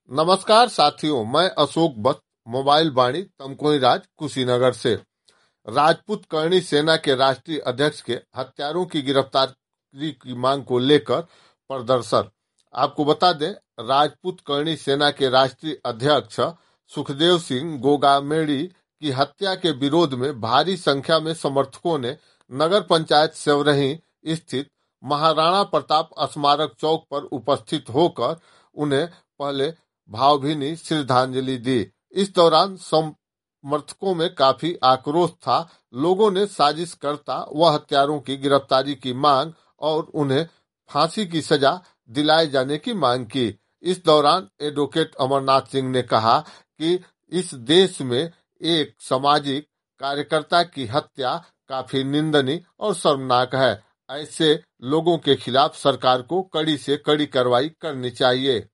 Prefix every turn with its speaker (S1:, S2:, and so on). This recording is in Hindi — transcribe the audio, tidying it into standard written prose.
S1: नमस्कार साथियों, मैं अशोक बत मोबाइल वाणी तमकोही राज कुशीनगर से। राजपूत करणी सेना के राष्ट्रीय अध्यक्ष के हत्यारों की गिरफ्तारी की मांग को लेकर प्रदर्शन। आपको बता दें, राजपूत करणी सेना के राष्ट्रीय अध्यक्ष सुखदेव सिंह गोगामेड़ी की हत्या के विरोध में भारी संख्या में समर्थकों ने नगर पंचायत सेवरही स्थित महाराणा प्रताप स्मारक चौक पर उपस्थित होकर उन्हें पहले भावभीनी श्रद्धांजलि दी। इस दौरान समर्थकों में काफी आक्रोश था। लोगों ने साजिशकर्ता व हत्यारों की गिरफ्तारी की मांग और उन्हें फांसी की सजा दिलाए जाने की मांग की। इस दौरान एडवोकेट अमरनाथ सिंह ने कहा कि इस देश में एक सामाजिक कार्यकर्ता की हत्या काफी निंदनीय और शर्मनाक है। ऐसे लोगों के खिलाफ सरकार को कड़ी से कड़ी कार्रवाई करनी चाहिए।